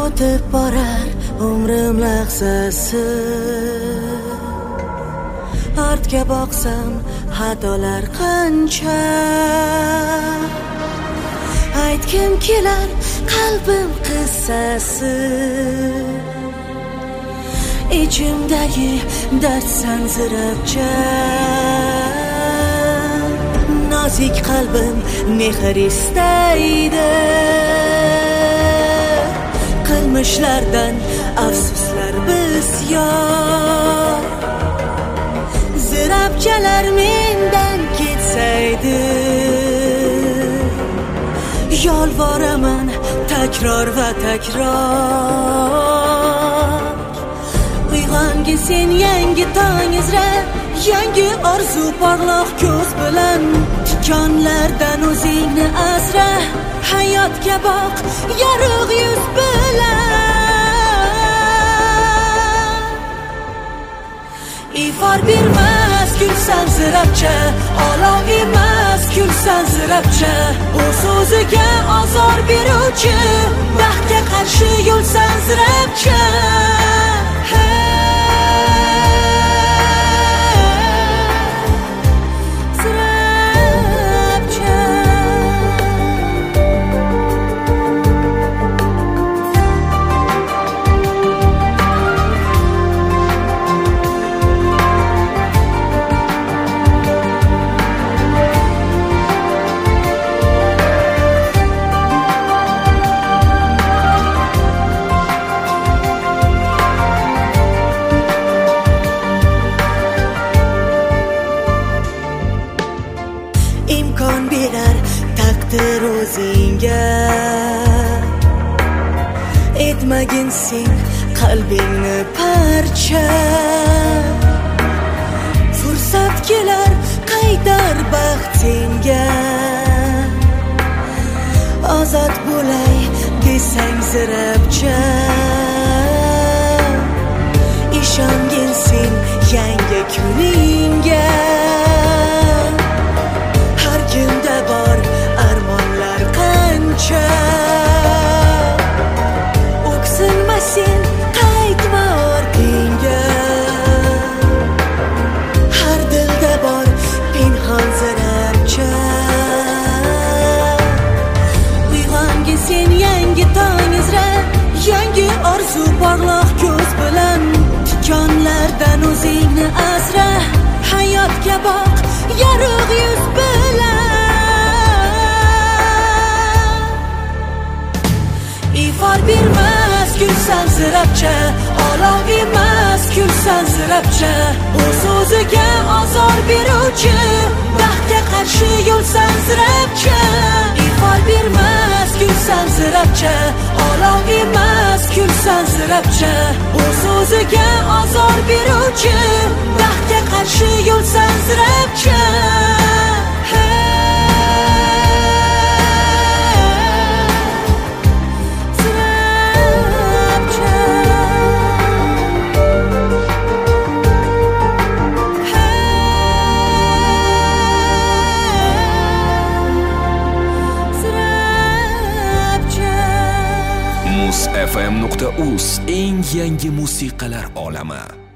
o'tib borar umrim lahzasi. Ortga boqsam xatolar qancha, aytgim kelar qalbim qissasi. İçimdagi dard sanzirabcha, nozik qalbim mehr istaydi. Qilmishlardan afsuslar bisyor, zirabchalar mendan ketsaydi. Yolvoraman takror va takror, uyg'ongi sen yangi tong izra, yangi orzu porloq ko'z bilan. Tikonlardan o'zingni asra, hayotga boq yorug' yuz bilan. Ifor bermas gulsan zirabcha, olov emas kulsan zirabcha. Bu so'ziga ozor beruvchi, baxtga qarshi yo'lsan zirabcha. İmkon berar taqdir o'zingga, etmagin sen qalbingni parcha. Fursat kelar qaydar baxt senga, ozod bo'lay desang zirabcha. Ishongin sen yangi kuningga, kimda bor armonlar qancha. O'ksinma sen qaytma ortingga, har dilda bor pinhon zirabcha. Uyg'ongi sen yangi tong izra, yangi orzu porloq ko'z bilan. Tikonlardan o'zingni asra, hayotga boq yorug' yuz bilan. Ifor bermas gulsan zirabcha, olov emas kulsan zirabcha. Bu so'ziga ozor beruvchi, baxtga qarshi yo'lsan zirabcha. Ifor bermas gulsan zirabcha, olov emas kulsan zirabcha. Bu so'ziga ozor beruvchi, baxtga qarshi yo'lsan zirabcha. musfm.uz eng yangi musiqalar olami.